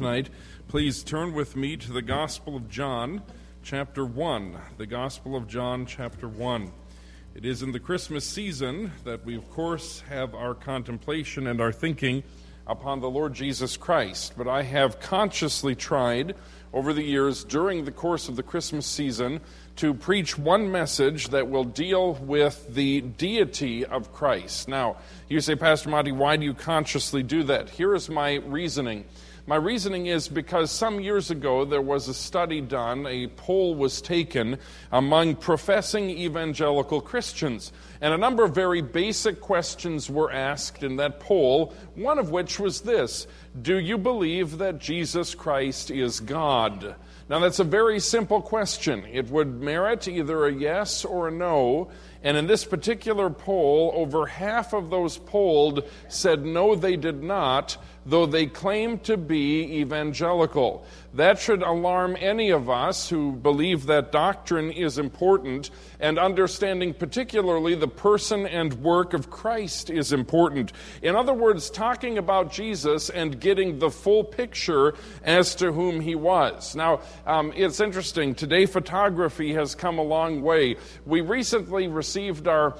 tonight, please turn with me to the Gospel of John, chapter 1. The Gospel of John, chapter 1. It is in the Christmas season that we, of course, have our contemplation and our thinking upon the Lord Jesus Christ. But I have consciously tried over the years during the course of the Christmas season to preach one message that will deal with the deity of Christ. Now, you say, Pastor Monty, why do you consciously do that? Here is my reasoning. My reasoning is because some years ago there was a study done, a poll was taken among professing evangelical Christians. And a number of very basic questions were asked in that poll, one of which was this: do you believe that Jesus Christ is God? Now that's a very simple question. It would merit either a yes or a no. And in this particular poll, over half of those polled said no, they did not, though they claim to be evangelical. That should alarm any of us who believe that doctrine is important, and understanding particularly the person and work of Christ is important. In other words, talking about Jesus and getting the full picture as to whom he was. Now, it's interesting. Today, photography has come a long way. We recently received our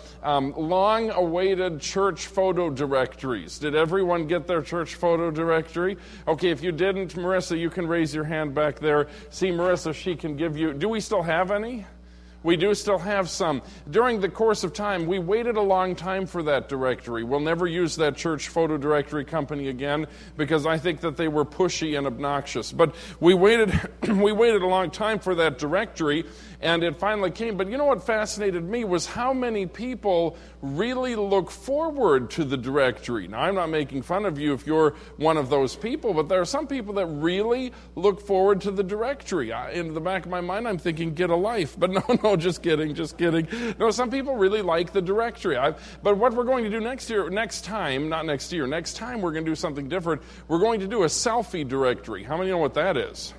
long-awaited church photo directories. Did everyone get their church photo directory? Okay, if you didn't, Marissa, you can raise your hand back there. See Marissa, she can give you. Do we still have any? We do still have some. During the course of time, we waited a long time for that directory. We'll never use that church photo directory company again because I think that they were pushy and obnoxious. But we waited a long time for that directory, and it finally came. But you know what fascinated me was how many people really look forward to the directory. Now, I'm not making fun of you if you're one of those people, but there are some people that really look forward to the directory. In the back of my mind, I'm thinking, get a life. But no, just kidding. No, some people really like the directory. But what we're going to do next time, we're going to do something different. We're going to do a selfie directory. How many know what that is?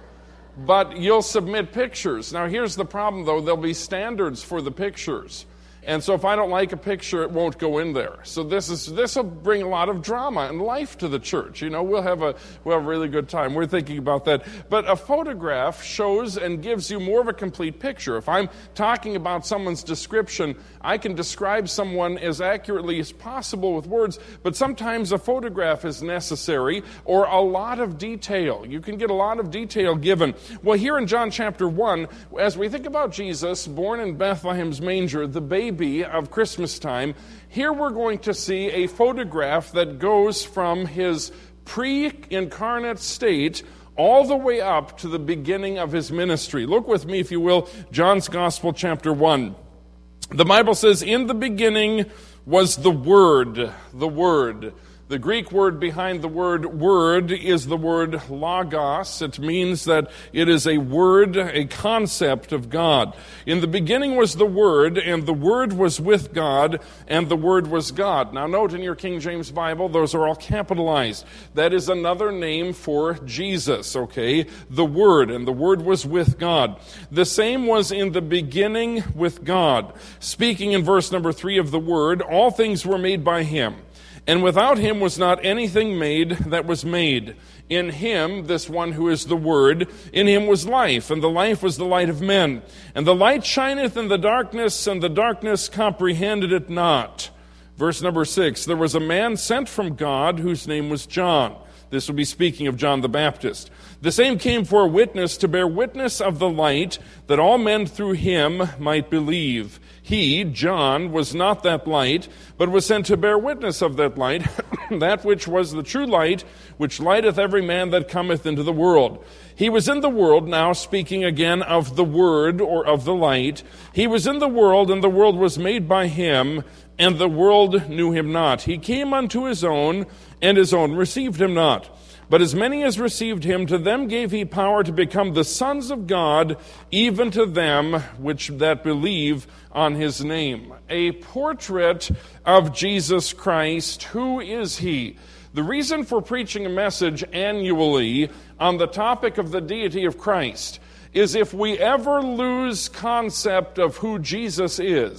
But you'll submit pictures. Now, here's the problem, though. There'll be standards for the pictures. And so if I don't like a picture, it won't go in there. So this will bring a lot of drama and life to the church. You know, we'll have a really good time. We're thinking about that. But a photograph shows and gives you more of a complete picture. If I'm talking about someone's description, I can describe someone as accurately as possible with words, but sometimes a photograph is necessary or a lot of detail. You can get a lot of detail given. Well, here in John chapter 1, as we think about Jesus, born in Bethlehem's manger, the baby of Christmas time, here we're going to see a photograph that goes from his pre-incarnate state all the way up to the beginning of his ministry. Look with me, if you will, John's Gospel, chapter 1. The Bible says, in the beginning was the Word. The Word. The Greek word behind the word is the word logos. It means that it is a word, a concept of God. In the beginning was the Word, and the Word was with God, and the Word was God. Now note in your King James Bible, those are all capitalized. That is another name for Jesus, okay? The Word, and the Word was with God. The same was in the beginning with God. Speaking in verse number 3 of the Word, all things were made by Him. And without him was not anything made that was made. In him, this one who is the Word, in him was life, and the life was the light of men. And the light shineth in the darkness, and the darkness comprehended it not. Verse number 6, there was a man sent from God whose name was John. This will be speaking of John the Baptist. The same came for a witness, to bear witness of the light, that all men through him might believe. He, John, was not that light, but was sent to bear witness of that light, that which was the true light, which lighteth every man that cometh into the world. He was in the world, now speaking again of the Word, or of the light. He was in the world, and the world was made by him, and the world knew him not. He came unto his own, and his own received him not. But as many as received him, to them gave he power to become the sons of God, even to them that believe on his name. A portrait of Jesus Christ. Who is he? The reason for preaching a message annually on the topic of the deity of Christ is if we ever lose concept of who Jesus is,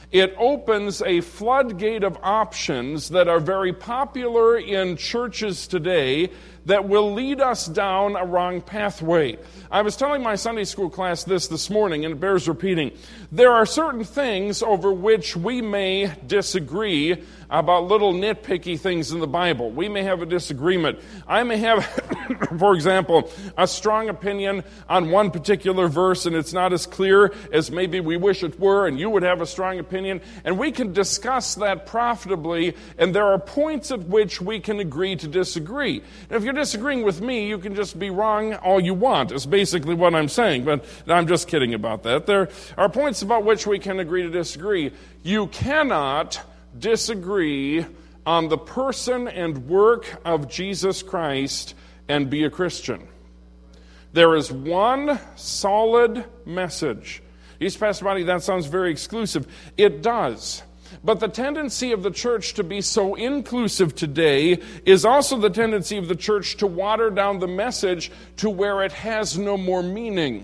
It opens a floodgate of options that are very popular in churches today that will lead us down a wrong pathway. I was telling my Sunday school class this morning, and it bears repeating. There are certain things over which we may disagree about little nitpicky things in the Bible. We may have a disagreement. I may have, for example, a strong opinion on one particular verse, and it's not as clear as maybe we wish it were, and you would have a strong opinion, and we can discuss that profitably, and there are points at which we can agree to disagree. And if you're disagreeing with me, you can just be wrong all you want, is basically what I'm saying, but I'm just kidding about that. There are points about which we can agree to disagree. You cannot disagree on the person and work of Jesus Christ and be a Christian. There is one solid message. You say, Pastor Monty, that sounds very exclusive. It does. But the tendency of the church to be so inclusive today is also the tendency of the church to water down the message to where it has no more meaning.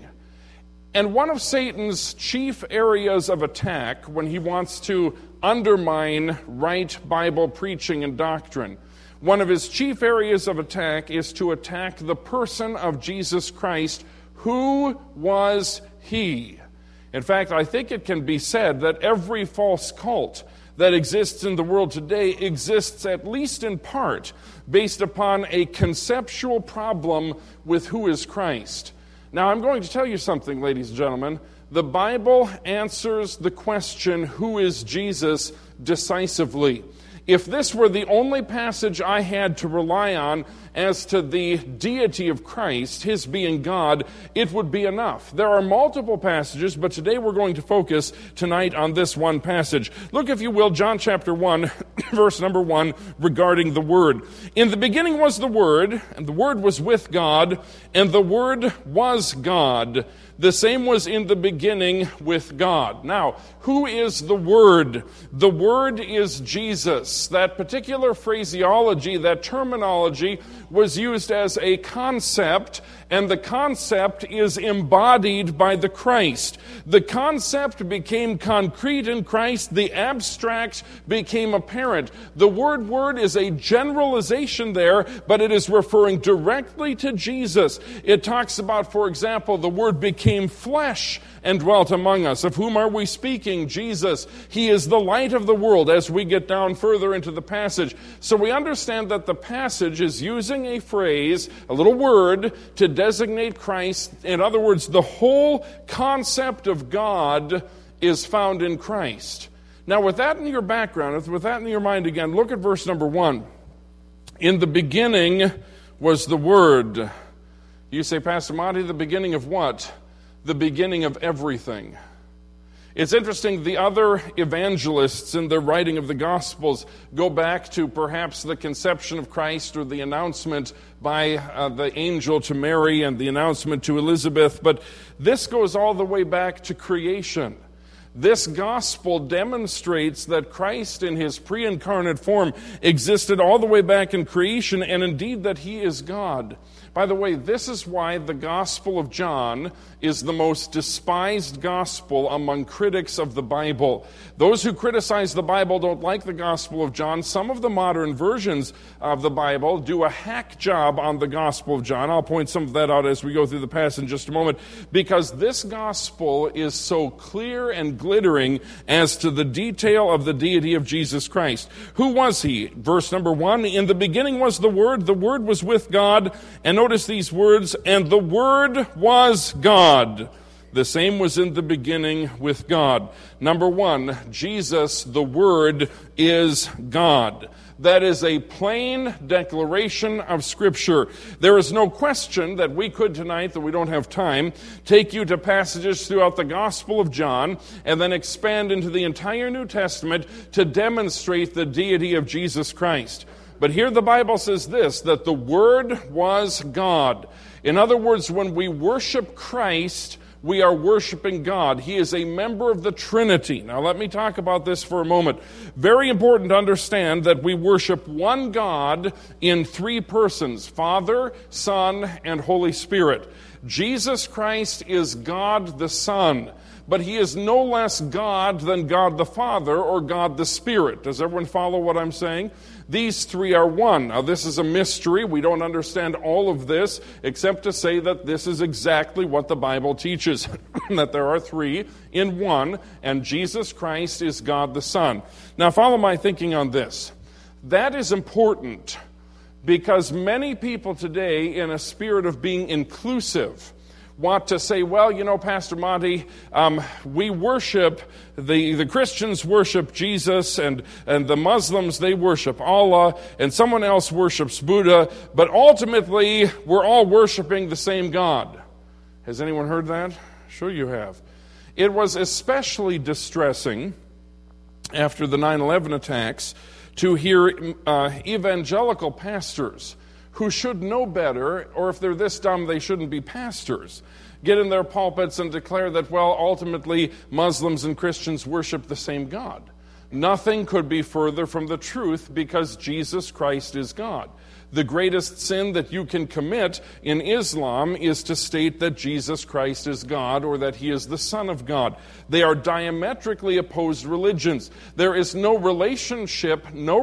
And one of Satan's chief areas of attack when he wants to undermine right Bible preaching and doctrine, one of his chief areas of attack is to attack the person of Jesus Christ. Who was he? In fact, I think it can be said that every false cult that exists in the world today exists at least in part based upon a conceptual problem with who is Christ. Now, I'm going to tell you something, ladies and gentlemen. The Bible answers the question, who is Jesus, decisively. If this were the only passage I had to rely on as to the deity of Christ, his being God, it would be enough. There are multiple passages, but today we're going to focus tonight on this one passage. Look, if you will, John chapter 1, verse number 1, regarding the Word. In the beginning was the Word, and the Word was with God, and the Word was God. The same was in the beginning with God. Now, who is the Word? The Word is Jesus. That particular phraseology, that terminology, was used as a concept, and the concept is embodied by the Christ. The concept became concrete in Christ. The abstract became apparent. The word is a generalization there, but it is referring directly to Jesus. It talks about, for example, the Word became flesh and dwelt among us. Of whom are we speaking? Jesus. He is the light of the world as we get down further into the passage. So we understand that the passage is using a phrase, a little word, to designate Christ. In other words, the whole concept of God is found in Christ. Now, with that in your background, with that in your mind again, look at verse number 1. In the beginning was the Word. You say, Pastor Monty, the beginning of what? The beginning of everything. It's interesting, the other evangelists in their writing of the Gospels go back to perhaps the conception of Christ or the announcement by the angel to Mary and the announcement to Elizabeth, but this goes all the way back to creation. This gospel demonstrates that Christ in his pre-incarnate form existed all the way back in creation, and indeed that he is God. By the way, this is why the Gospel of John is the most despised gospel among critics of the Bible. Those who criticize the Bible don't like the Gospel of John. Some of the modern versions of the Bible do a hack job on the Gospel of John. I'll point some of that out as we go through the passage in just a moment, because this gospel is so clear and glittering as to the detail of the deity of Jesus Christ. Who was he? Verse number 1, in the beginning was the Word was with God, and notice these words, and the Word was God. The same was in the beginning with God. Number 1, Jesus, the Word, is God. That is a plain declaration of Scripture. There is no question that we could tonight, that we don't have time, take you to passages throughout the Gospel of John and then expand into the entire New Testament to demonstrate the deity of Jesus Christ. But here the Bible says this, that the Word was God. In other words, when we worship Christ, we are worshiping God. He is a member of the Trinity. Now let me talk about this for a moment. Very important to understand that we worship one God in 3 persons, Father, Son, and Holy Spirit. Jesus Christ is God the Son. but he is no less God than God the Father or God the Spirit. Does everyone follow what I'm saying? These three are one. Now, this is a mystery. We don't understand all of this except to say that this is exactly what the Bible teaches, that there are three in one, and Jesus Christ is God the Son. Now, follow my thinking on this. That is important because many people today, in a spirit of being inclusive, want to say, well, you know, Pastor Monty, we worship, the Christians worship Jesus, and the Muslims, they worship Allah, and someone else worships Buddha, but ultimately, we're all worshiping the same God. Has anyone heard that? Sure you have. It was especially distressing after the 9/11 attacks to hear evangelical pastors who should know better, or if they're this dumb, they shouldn't be pastors, get in their pulpits and declare that, well, ultimately, Muslims and Christians worship the same God. Nothing could be further from the truth because Jesus Christ is God. The greatest sin that you can commit in Islam is to state that Jesus Christ is God or that he is the Son of God. They are diametrically opposed religions. There is no relationship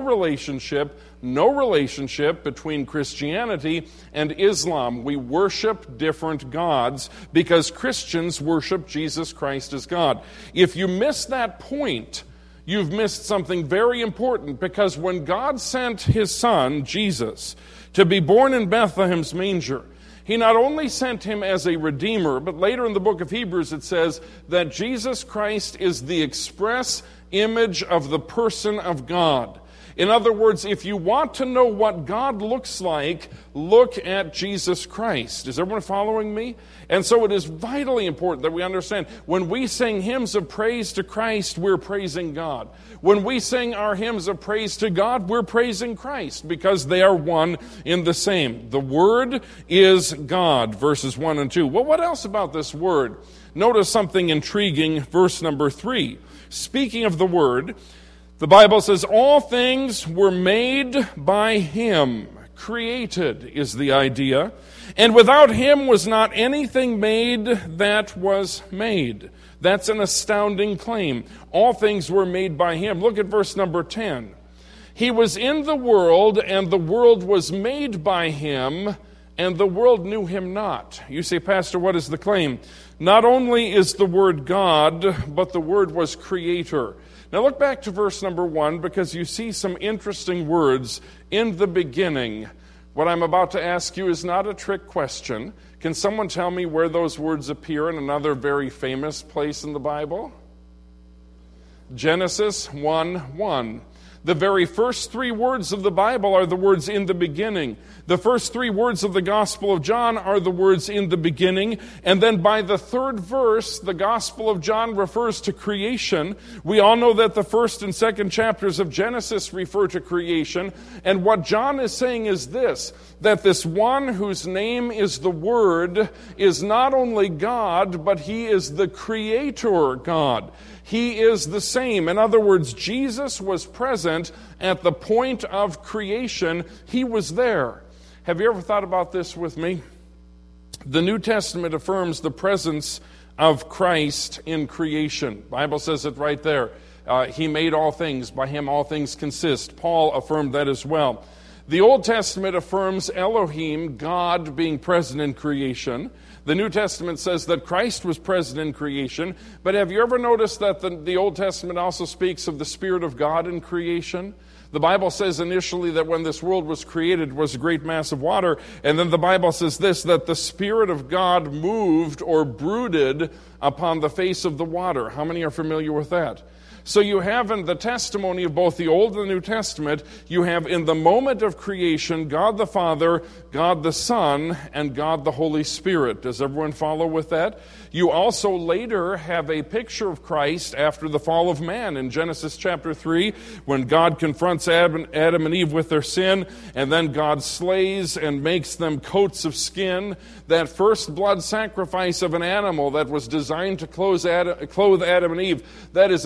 between Christianity and Islam. We worship different gods because Christians worship Jesus Christ as God. If you miss that point, you've missed something very important, because when God sent his Son, Jesus, to be born in Bethlehem's manger, he not only sent him as a redeemer, but later in the book of Hebrews it says that Jesus Christ is the express image of the person of God. In other words, if you want to know what God looks like, look at Jesus Christ. Is everyone following me? And so it is vitally important that we understand when we sing hymns of praise to Christ, we're praising God. When we sing our hymns of praise to God, we're praising Christ because they are one in the same. The Word is God, verses 1 and 2. Well, what else about this Word? Notice something intriguing, verse number 3. Speaking of the Word, the Bible says, all things were made by him. Created is the idea. And without him was not anything made that was made. That's an astounding claim. All things were made by him. Look at verse number 10. He was in the world, and the world was made by him, and the world knew him not. You say, Pastor, what is the claim? Not only is the Word God, but the Word was Creator. Now look back to verse number 1, because you see some interesting words in the beginning. What I'm about to ask you is not a trick question. Can someone tell me where those words appear in another very famous place in the Bible? Genesis 1:1. The very first three words of the Bible are the words in the beginning. The first three words of the Gospel of John are the words in the beginning. And then by the third verse, the Gospel of John refers to creation. We all know that the first and second chapters of Genesis refer to creation. And what John is saying is this, that this one whose name is the Word is not only God, but he is the Creator God. He is the same. In other words, Jesus was present at the point of creation. He was there. Have you ever thought about this with me? The New Testament affirms the presence of Christ in creation. The Bible says it right there. He made all things. By him all things consist. Paul affirmed that as well. The Old Testament affirms Elohim, God, being present in creation. The New Testament says that Christ was present in creation. But have you ever noticed that the Old Testament also speaks of the Spirit of God in creation? The Bible says initially that when this world was created, it was a great mass of water. And then the Bible says this, that the Spirit of God moved or brooded upon the face of the water. How many are familiar with that? So you have in the testimony of both the Old and the New Testament, you have in the moment of creation, God the Father, God the Son, and God the Holy Spirit. Does everyone follow with that? You also later have a picture of Christ after the fall of man in Genesis chapter 3, when God confronts Adam and Eve with their sin, and then God slays and makes them coats of skin. That first blood sacrifice of an animal that was designed to clothe Adam and Eve, that is a type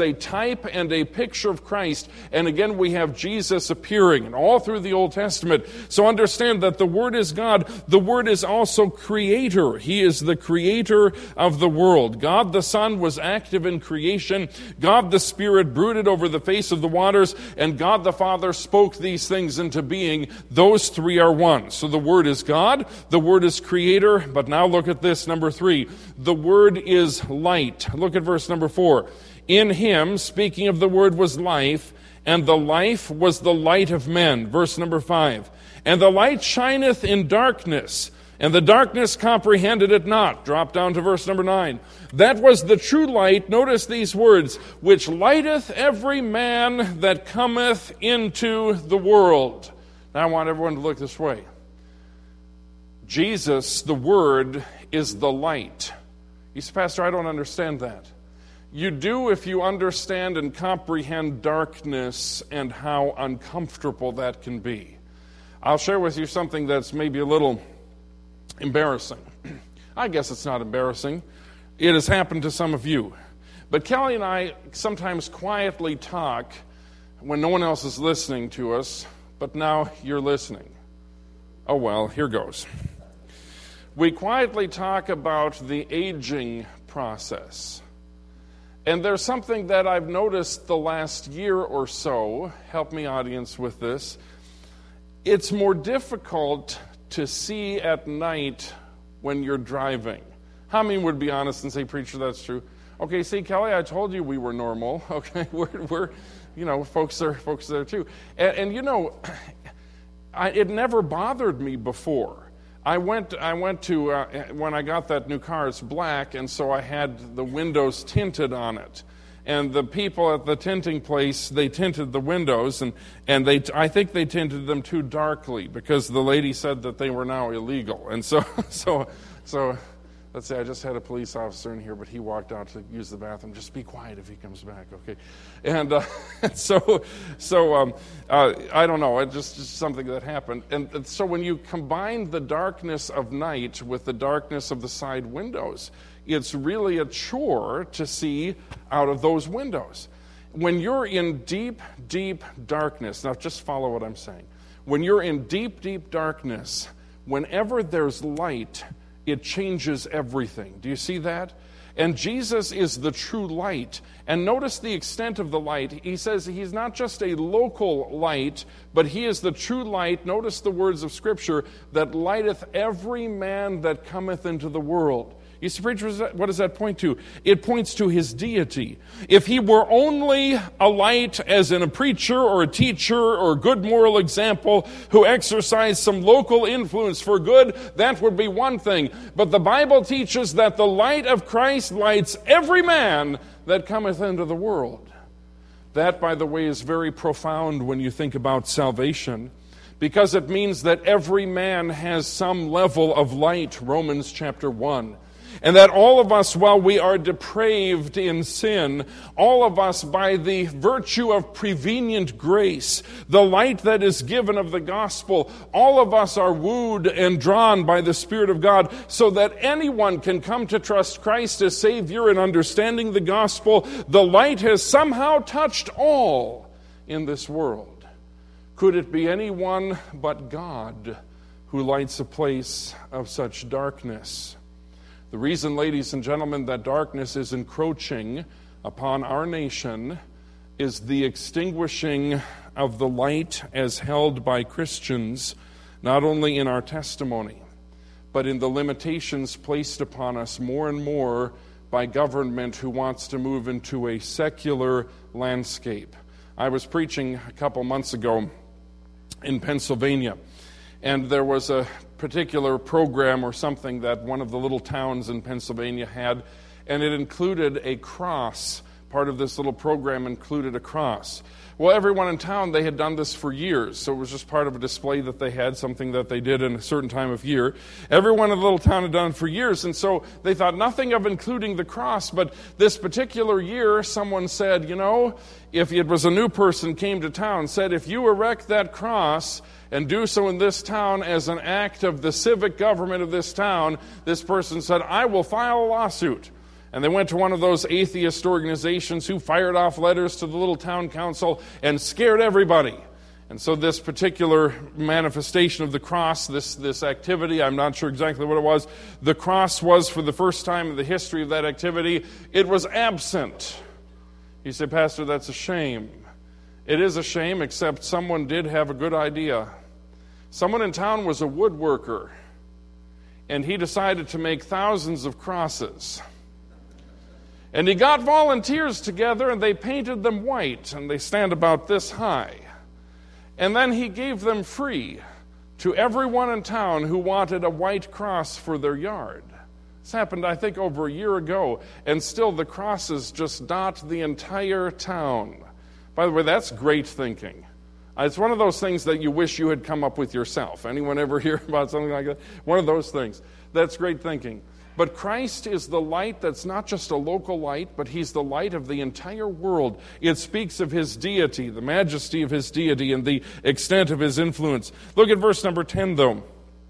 type and a picture of Christ. And again, we have Jesus appearing, and all through the Old Testament. So understand that the Word is God. The Word is also Creator. He is the Creator of the world. God the Son was active in creation. God the Spirit brooded over the face of the waters, and God the Father spoke these things into being. Those three are one. So the Word is God, the Word is Creator, but now look at this, number 3. The Word is light. Look at verse number 4. In Him, speaking of the Word, was life, and the life was the light of men. Verse number 5. And the light shineth in darkness, and the darkness comprehended it not. Drop down to verse number 9. That was the true light, notice these words, which lighteth every man that cometh into the world. Now I want everyone to look this way. Jesus, the Word, is the light. You say, Pastor, I don't understand that. You do if you understand and comprehend darkness and how uncomfortable that can be. I'll share with you something that's maybe a little embarrassing. I guess it's not embarrassing. It has happened to some of you. But Kelly and I sometimes quietly talk when no one else is listening to us, but now you're listening. Oh well, here goes. We quietly talk about the aging process. And there's something that I've noticed the last year or so, help me audience with this, it's more difficult to see at night when you're driving. How many would be honest and say, preacher, that's true? Okay, see, Kelly, I told you we were normal. Okay, we're folks are there too. And it never bothered me before. I went to, when I got that new car, it's black, and so I had the windows tinted on it. And the people at the tinting place, they tinted the windows, and I think they tinted them too darkly because the lady said that they were now illegal. And so let's say I just had a police officer in here, but he walked out to use the bathroom. Just be quiet if he comes back, okay? And so I don't know. It's just something that happened. And so when you combine the darkness of night with the darkness of the side windows, it's really a chore to see out of those windows. When you're in deep, deep darkness, now just follow what I'm saying. When you're in deep, deep darkness, whenever there's light, it changes everything. Do you see that? And Jesus is the true light. And notice the extent of the light. He says he's not just a local light, but he is the true light. Notice the words of Scripture, that lighteth every man that cometh into the world. You see, preacher, what does that point to? It points to his deity. If he were only a light as in a preacher or a teacher or a good moral example who exercised some local influence for good, that would be one thing. But the Bible teaches that the light of Christ lights every man that cometh into the world. That, by the way, is very profound when you think about salvation, because it means that every man has some level of light, Romans chapter 1. And that all of us, while we are depraved in sin, all of us, by the virtue of prevenient grace, the light that is given of the gospel, all of us are wooed and drawn by the Spirit of God, so that anyone can come to trust Christ as Savior in understanding the gospel. The light has somehow touched all in this world. Could it be anyone but God who lights a place of such darkness? The reason, ladies and gentlemen, that darkness is encroaching upon our nation is the extinguishing of the light as held by Christians, not only in our testimony, but in the limitations placed upon us more and more by government who wants to move into a secular landscape. I was preaching a couple months ago in Pennsylvania, and there was a particular program or something that one of the little towns in Pennsylvania had, and it included a cross. Part of this little program included a cross. Well, everyone in town, they had done this for years, so it was just part of a display that they had, something that they did in a certain time of year. Everyone in the little town had done it for years, and so they thought nothing of including the cross, but this particular year, someone said, if it was a new person came to town, said, if you erect that cross and do so in this town as an act of the civic government of this town, this person said, I will file a lawsuit. And they went to one of those atheist organizations who fired off letters to the little town council and scared everybody. And so this particular manifestation of the cross, this activity, I'm not sure exactly what it was, the cross was, for the first time in the history of that activity, it was absent. You say, Pastor, that's a shame. It is a shame, except someone did have a good idea. Someone in town was a woodworker, and he decided to make thousands of crosses. And he got volunteers together, and they painted them white, and they stand about this high. And then he gave them free to everyone in town who wanted a white cross for their yard. This happened, I think, over a year ago, and still the crosses just dot the entire town. By the way, that's great thinking. It's one of those things that you wish you had come up with yourself. Anyone ever hear about something like that? One of those things. That's great thinking. But Christ is the light that's not just a local light, but he's the light of the entire world. It speaks of his deity, the majesty of his deity, and the extent of his influence. Look at verse number 10, though.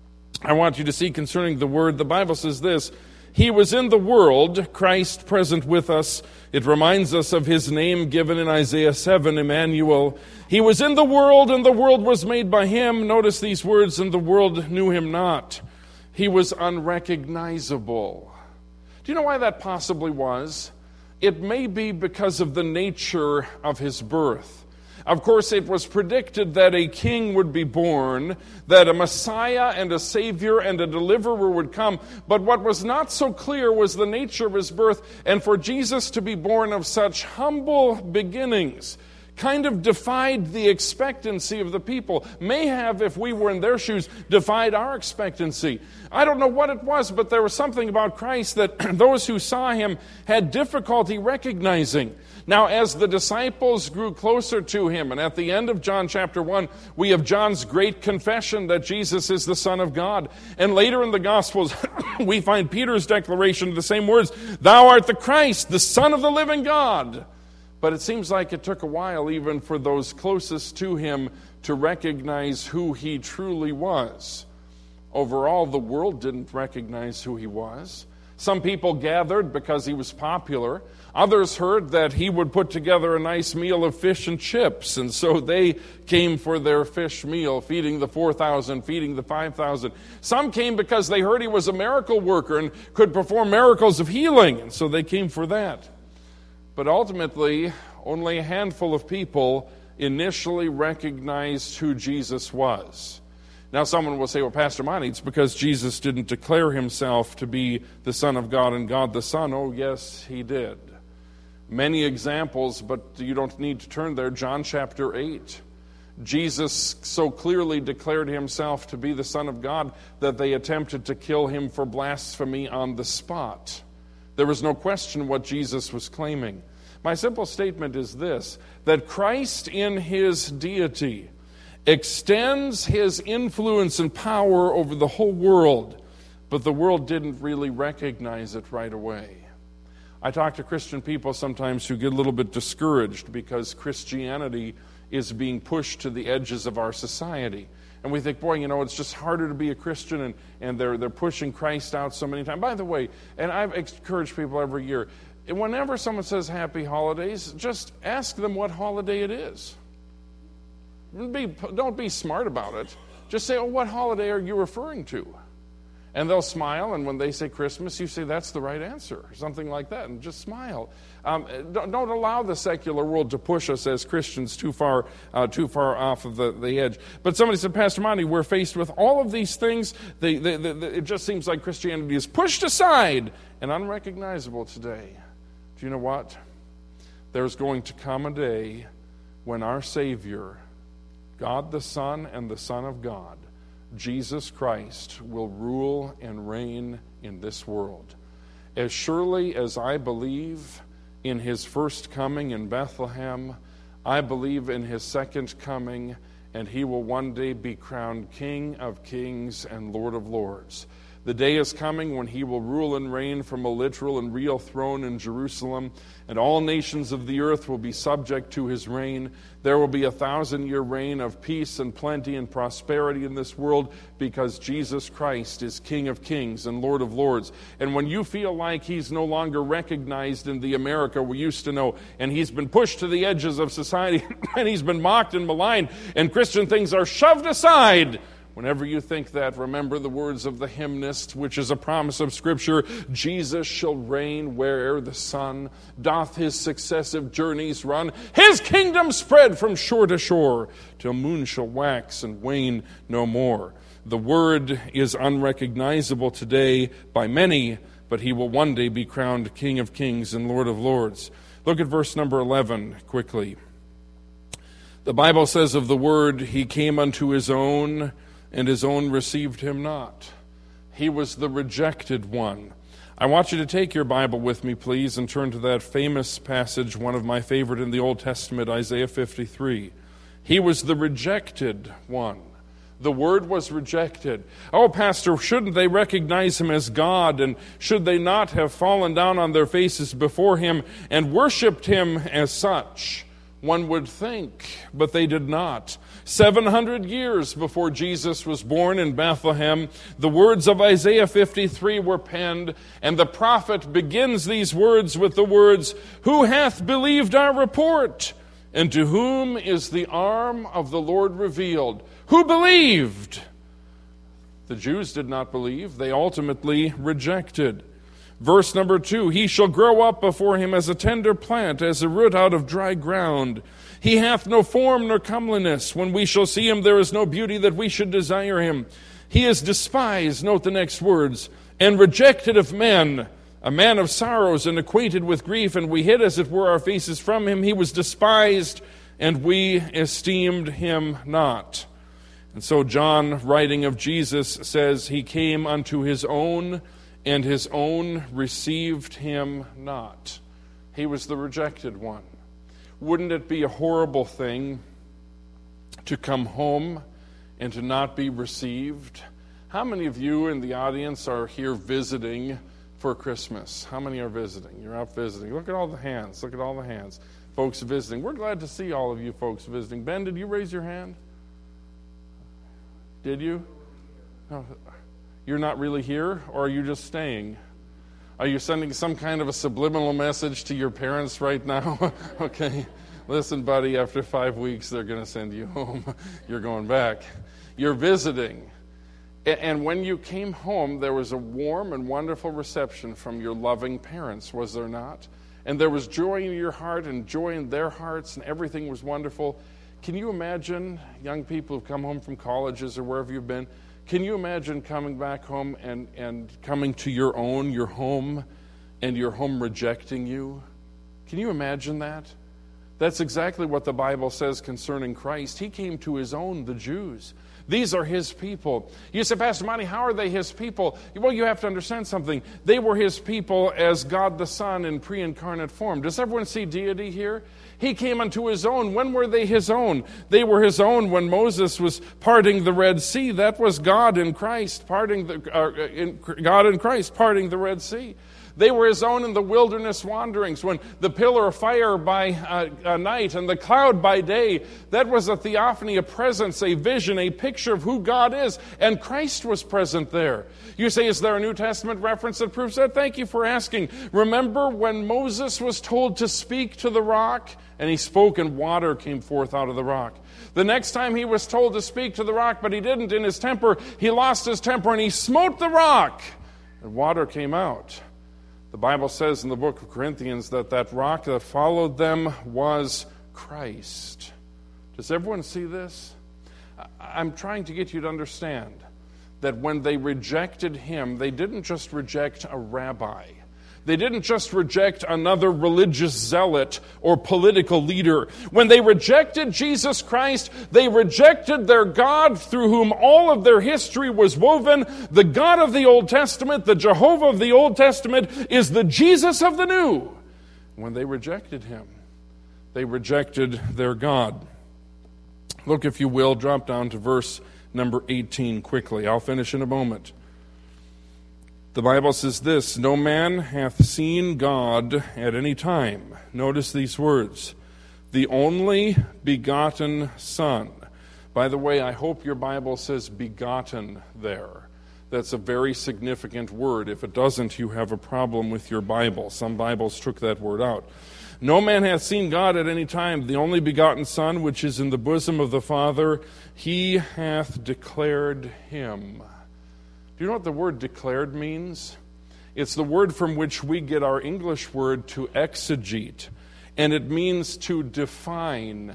I want you to see concerning the Word, the Bible says this: he was in the world, Christ present with us. It reminds us of his name given in Isaiah 7, Emmanuel. He was in the world, and the world was made by him. Notice these words, and the world knew him not. He was unrecognizable. Do you know why that possibly was? It may be because of the nature of his birth. Of course, it was predicted that a king would be born, that a Messiah and a Savior and a deliverer would come. But what was not so clear was the nature of his birth, and for Jesus to be born of such humble beginnings kind of defied the expectancy of the people. May have, if we were in their shoes, defied our expectancy. I don't know what it was, but there was something about Christ that those who saw him had difficulty recognizing. Now, as the disciples grew closer to him, and at the end of John chapter 1, we have John's great confession that Jesus is the Son of God. And later in the Gospels, we find Peter's declaration of the same words, "Thou art the Christ, the Son of the living God." But it seems like it took a while even for those closest to him to recognize who he truly was. Overall, the world didn't recognize who he was. Some people gathered because he was popular. Others heard that he would put together a nice meal of fish and chips, and so they came for their fish meal, feeding the 4,000, feeding the 5,000. Some came because they heard he was a miracle worker and could perform miracles of healing, and so they came for that. But ultimately, only a handful of people initially recognized who Jesus was. Now someone will say, well, Pastor Monty, it's because Jesus didn't declare himself to be the Son of God and God the Son. Oh, yes, he did. Many examples, but you don't need to turn there. John chapter 8. Jesus so clearly declared himself to be the Son of God that they attempted to kill him for blasphemy on the spot. There was no question what Jesus was claiming. My simple statement is this, that Christ in his deity extends his influence and power over the whole world, but the world didn't really recognize it right away. I talk to Christian people sometimes who get a little bit discouraged because Christianity is being pushed to the edges of our society. And we think, boy, it's just harder to be a Christian, and they're pushing Christ out so many times. By the way, and I've encouraged people every year, whenever someone says happy holidays, just ask them what holiday it is. Don't be smart about it. Just say, what holiday are you referring to? And they'll smile, and when they say Christmas, you say, that's the right answer, or something like that, and just smile. Don't allow the secular world to push us as Christians too far off of the edge. But somebody said, Pastor Monty, we're faced with all of these things. It just seems like Christianity is pushed aside and unrecognizable today. Do you know what? There's going to come a day when our Savior, God the Son and the Son of God, Jesus Christ, will rule and reign in this world. As surely as I believe in his first coming in Bethlehem, I believe in his second coming, and he will one day be crowned King of Kings and Lord of Lords. The day is coming when he will rule and reign from a literal and real throne in Jerusalem, and all nations of the earth will be subject to his reign. There will be a 1,000-year reign of peace and plenty and prosperity in this world because Jesus Christ is King of kings and Lord of lords. And when you feel like he's no longer recognized in the America we used to know, and he's been pushed to the edges of society, and he's been mocked and maligned, and Christian things are shoved aside, whenever you think that, remember the words of the hymnist, which is a promise of Scripture: Jesus shall reign where'er the sun doth his successive journeys run. His kingdom spread from shore to shore, till moon shall wax and wane no more. The word is unrecognizable today by many, but he will one day be crowned King of kings and Lord of lords. Look at verse number 11 quickly. The Bible says of the word, he came unto his own, and his own received him not. He was the rejected one. I want you to take your Bible with me, please, and turn to that famous passage, one of my favorite in the Old Testament, Isaiah 53. He was the rejected one. The Word was rejected. Oh, Pastor, shouldn't they recognize him as God? And should they not have fallen down on their faces before him and worshipped him as such? One would think, but they did not. 700 years before Jesus was born in Bethlehem, the words of Isaiah 53 were penned, and the prophet begins these words with the words, "Who hath believed our report? And to whom is the arm of the Lord revealed?" Who believed? The Jews did not believe. They ultimately rejected. Verse number 2, he shall grow up before him as a tender plant, as a root out of dry ground. He hath no form nor comeliness. When we shall see him, there is no beauty that we should desire him. He is despised, note the next words, and rejected of men, a man of sorrows and acquainted with grief, and we hid as it were our faces from him. He was despised, and we esteemed him not. And so John, writing of Jesus, says, he came unto his own, and his own received him not. He was the rejected one. Wouldn't it be a horrible thing to come home and to not be received? How many of you in the audience are here visiting for Christmas? How many are visiting? You're out visiting. Look at all the hands. Look at all the hands. Folks visiting. We're glad to see all of you folks visiting. Ben, did you raise your hand? Did you? No. You're not really here, or are you just staying? Are you sending some kind of a subliminal message to your parents right now? Okay. Listen, buddy, after 5 weeks, they're going to send you home. You're going back. You're visiting. And when you came home, there was a warm and wonderful reception from your loving parents, was there not? And there was joy in your heart and joy in their hearts, and everything was wonderful. Can you imagine, young people who've come home from colleges or wherever you've been, can you imagine coming back home and coming to your home, and your home rejecting you? Can you imagine that? That's exactly what the Bible says concerning Christ. He came to his own, the Jews. These are his people. You say, Pastor Monty, how are they his people? Well, you have to understand something. They were his people as God the Son in pre-incarnate form. Does everyone see deity here? He came unto his own. When were they his own? They were his own when Moses was parting the Red Sea. That was God in Christ parting the Red Sea. They were his own in the wilderness wanderings when the pillar of fire by night and the cloud by day, that was a theophany, a presence, a vision, a picture of who God is, and Christ was present there. You say, is there a New Testament reference that proves that? Thank you for asking. Remember when Moses was told to speak to the rock, and he spoke and water came forth out of the rock. The next time he was told to speak to the rock, but he didn't in his temper, he lost his temper and he smote the rock, and water came out. The Bible says in the book of Corinthians that rock that followed them was Christ. Does everyone see this? I'm trying to get you to understand that when they rejected him, they didn't just reject a rabbi. They didn't just reject another religious zealot or political leader. When they rejected Jesus Christ, they rejected their God through whom all of their history was woven. The God of the Old Testament, the Jehovah of the Old Testament, is the Jesus of the New. When they rejected him, they rejected their God. Look, if you will, drop down to verse number 18 quickly. I'll finish in a moment. The Bible says this, "No man hath seen God at any time." Notice these words, "the only begotten Son." By the way, I hope your Bible says begotten there. That's a very significant word. If it doesn't, you have a problem with your Bible. Some Bibles took that word out. "No man hath seen God at any time, the only begotten Son, which is in the bosom of the Father, he hath declared him." Do you know what the word declared means? It's the word from which we get our English word to exegete, and it means to define.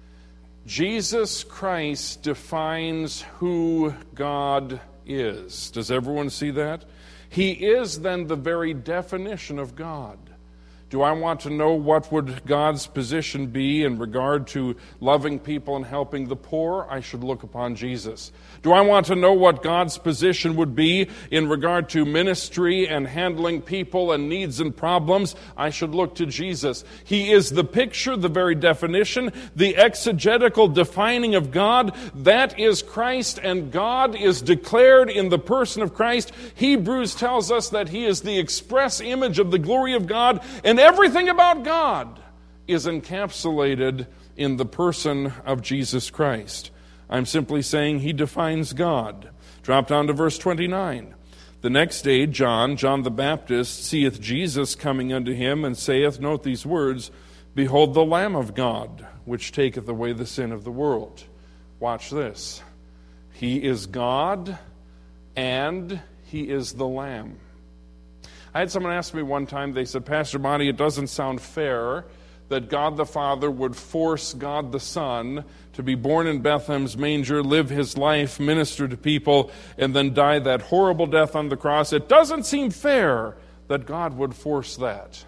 Jesus Christ defines who God is. Does everyone see that? He is then the very definition of God. Do I want to know what would God's position be in regard to loving people and helping the poor? I should look upon Jesus. Do I want to know what God's position would be in regard to ministry and handling people and needs and problems? I should look to Jesus. He is the picture, the very definition, the exegetical defining of God. That is Christ, and God is declared in the person of Christ. Hebrews tells us that He is the express image of the glory of God, and everything about God is encapsulated in the person of Jesus Christ. I'm simply saying He defines God. Drop down to verse 29. "The next day John the Baptist, seeth Jesus coming unto him, and saith," note these words, "Behold the Lamb of God, which taketh away the sin of the world." Watch this. He is God, and He is the Lamb. I had someone ask me one time, they said, "Pastor Monty, it doesn't sound fair that God the Father would force God the Son to be born in Bethlehem's manger, live His life, minister to people, and then die that horrible death on the cross. It doesn't seem fair that God would force that."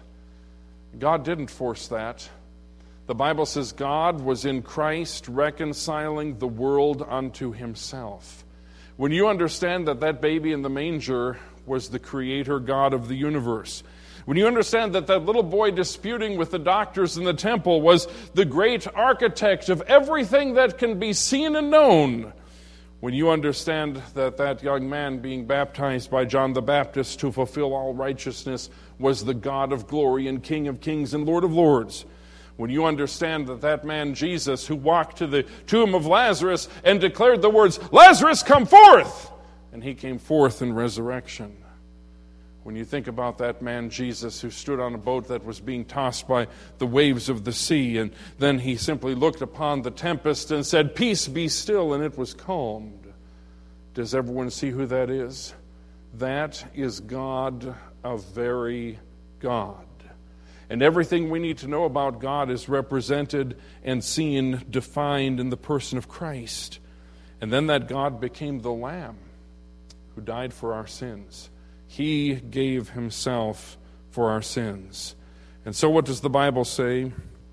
God didn't force that. The Bible says God was in Christ reconciling the world unto Himself. When you understand that that baby in the manger was the Creator God of the universe, when you understand that that little boy disputing with the doctors in the temple was the great architect of everything that can be seen and known, when you understand that that young man being baptized by John the Baptist to fulfill all righteousness was the God of glory and King of kings and Lord of lords, when you understand that that man Jesus who walked to the tomb of Lazarus and declared the words, "Lazarus, come forth!" and he came forth in resurrection. When you think about that man Jesus who stood on a boat that was being tossed by the waves of the sea, and then he simply looked upon the tempest and said, "Peace, be still," and it was calmed. Does everyone see who that is? That is God, a very God. And everything we need to know about God is represented and seen, defined in the person of Christ. And then that God became the Lamb who died for our sins. He gave Himself for our sins. And so what does the Bible say?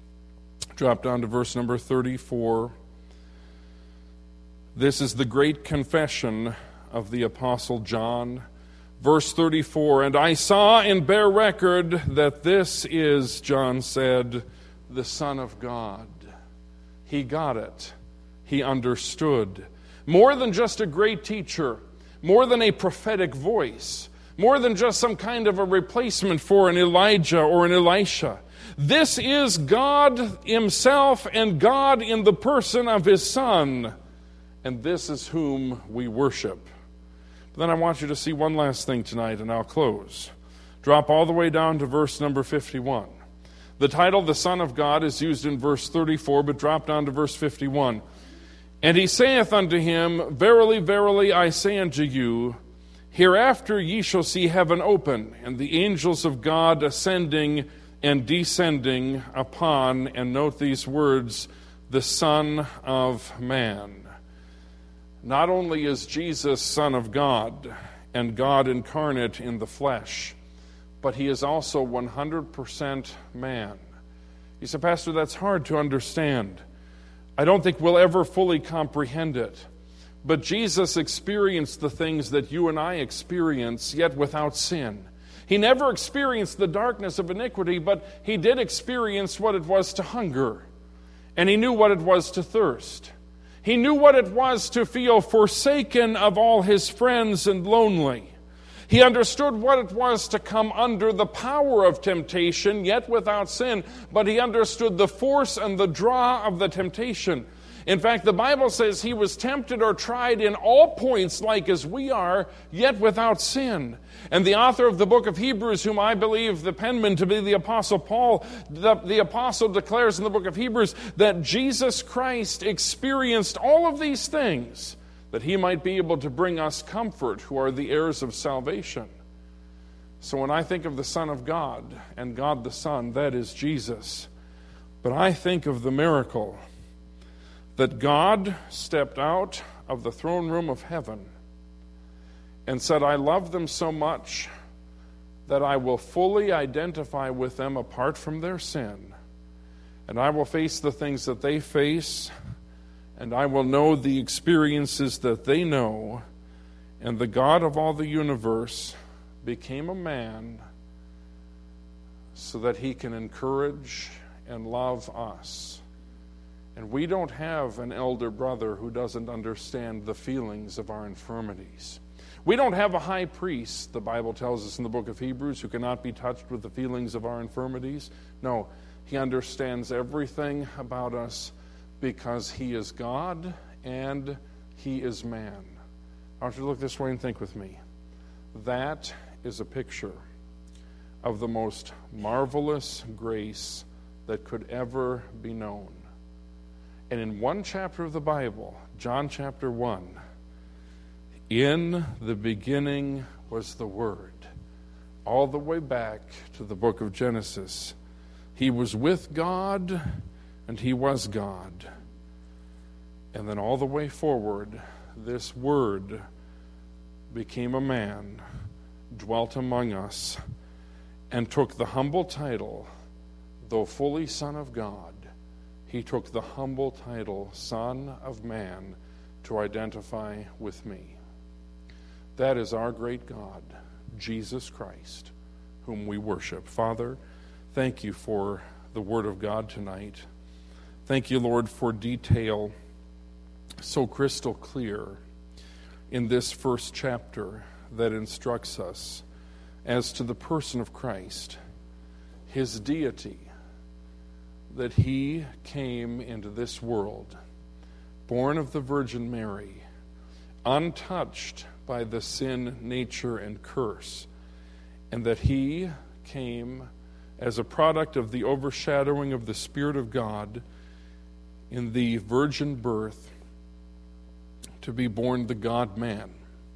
Drop down to verse number 34. This is the great confession of the Apostle John. Verse 34, "And I saw and bear record that this is," John said, "the Son of God." He got it. He understood. More than just a great teacher, more than a prophetic voice, more than just some kind of a replacement for an Elijah or an Elisha. This is God Himself and God in the person of His Son, and this is whom we worship. But then I want you to see one last thing tonight, and I'll close. Drop all the way down to verse number 51. The title, "The Son of God," is used in verse 34, but drop down to verse 51. "And He saith unto him, Verily, verily, I say unto you, hereafter ye shall see heaven open, and the angels of God ascending and descending upon," and note these words, "the Son of Man." Not only is Jesus Son of God and God incarnate in the flesh, but He is also 100% man. You say, "Pastor, that's hard to understand. I don't think we'll ever fully comprehend it." But Jesus experienced the things that you and I experience, yet without sin. He never experienced the darkness of iniquity, but He did experience what it was to hunger. And He knew what it was to thirst. He knew what it was to feel forsaken of all His friends and lonely. He understood what it was to come under the power of temptation, yet without sin, but he understood the force and the draw of the temptation. In fact, the Bible says he was tempted or tried in all points like as we are, yet without sin. And the author of the book of Hebrews, whom I believe the penman to be the Apostle Paul, the apostle declares in the book of Hebrews that Jesus Christ experienced all of these things that he might be able to bring us comfort who are the heirs of salvation. So when I think of the Son of God and God the Son, that is Jesus. But I think of the miracle that God stepped out of the throne room of heaven and said, I love them so much that I will fully identify with them apart from their sin. And I will face the things that they face, and I will know the experiences that they know. And the God of all the universe became a man so that he can encourage and love us. And we don't have an elder brother who doesn't understand the feelings of our infirmities. We don't have a high priest, the Bible tells us in the book of Hebrews, who cannot be touched with the feelings of our infirmities. No, he understands everything about us because he is God and he is man. I want you to look this way and think with me. That is a picture of the most marvelous grace that could ever be known. And in one chapter of the Bible, John chapter 1, in the beginning was the Word. All the way back to the book of Genesis. He was with God and he was God. And then all the way forward, this Word became a man, dwelt among us, and took the humble title, though fully Son of God, he took the humble title, Son of Man, to identify with me. That is our great God, Jesus Christ, whom we worship. Father, thank you for the Word of God tonight. Thank you, Lord, for detail so crystal clear in this first chapter that instructs us as to the person of Christ, his deity, that he came into this world, born of the Virgin Mary, untouched by the sin, nature, and curse, and that he came as a product of the overshadowing of the Spirit of God in the virgin birth to be born the God-man.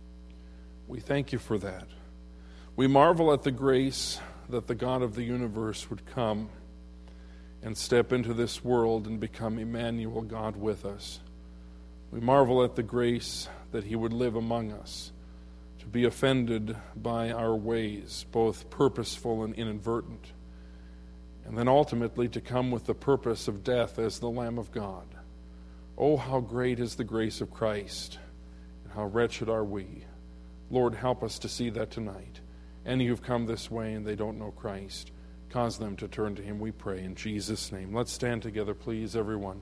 We thank you for that. We marvel at the grace that the God of the universe would come and step into this world and become Emmanuel, God with us. We marvel at the grace that he would live among us, to be offended by our ways, both purposeful and inadvertent, and then ultimately to come with the purpose of death as the Lamb of God. Oh, how great is the grace of Christ, and how wretched are we. Lord, help us to see that tonight. Any who've come this way and they don't know Christ, cause them to turn to him, we pray, in Jesus' name. Let's stand together, please, everyone.